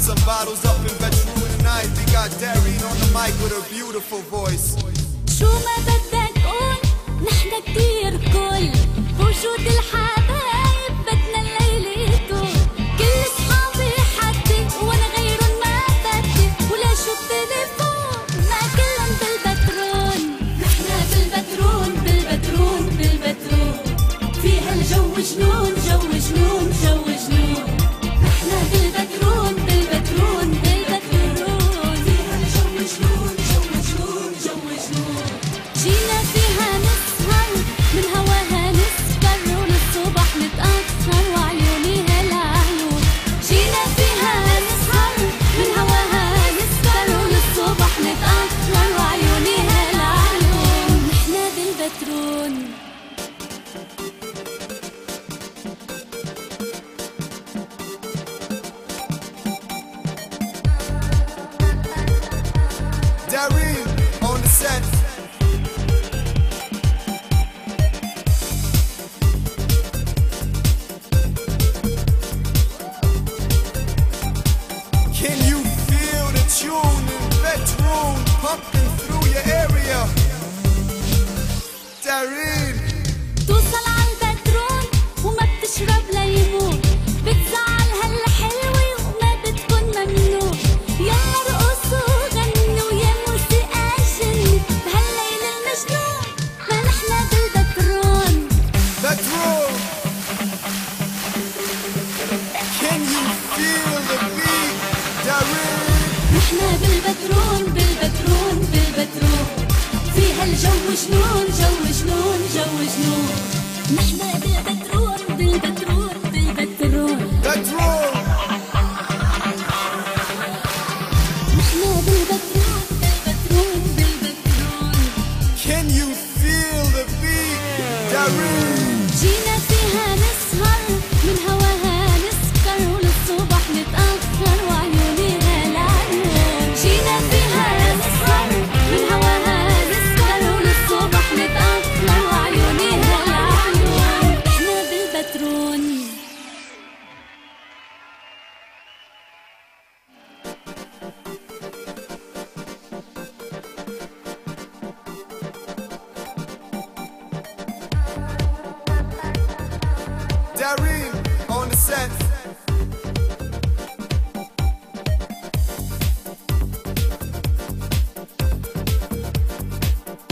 some bottles up in bedroom tonight. We got Darien on the mic with her beautiful voice. شو ما بدك قول نحنا كتير كل بوجود الحبايب بدنا الليل يطول. كل صحابي حدي وانا غيرهم ما بدي ولا شو التليفون ما كلهم بالبترون. نحنا بالبترون بالبترون بالبترون فيها الجو جنون جو جنون جو جنون. نحنا بالبترون بالبترون بالبترون فيها الجو جنون جو جنون جو جنون. جينا فيها نسهر من هواها نسكر وللصبح نتأخر وعيونيها العيون. جينا فيها نسهر من هواها نسكر وللصبح نتأخر وعيونيها العيون. نحنا بالبترون. Darien on the set. Can you feel the tune in bedroom pumping through your area? Darien. توصل عالبترون وما بتشرب ليمون. بتزعلها الحلوة وما بتكون ممنون. يلا رقصوا وغنوا يا موسيقى جني بهالليل المجنون. ما نحنا بالبترون. Bedroom. Can you feel the beat? Darien. نحنا بالبترون بالبترون بالبترون فيها الجو جنون جو جنون جو جنون. نحنا بالبترون بالبترون بالبترون. Bedroom. نحنا بالبترون بالبترون بالبترون. Can you feel the beat? Darien. جينا فيها نسهر من هواها نسكر وللصبح نتأخر وعيونيها العيون. جينا فيها نسهر من هواها نسكر وللصبح نتأخر وعيونيها العيون. نحنا بالبترون. Darien on the set.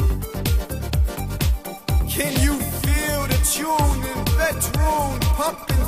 Can you feel the tune in bedroom pumping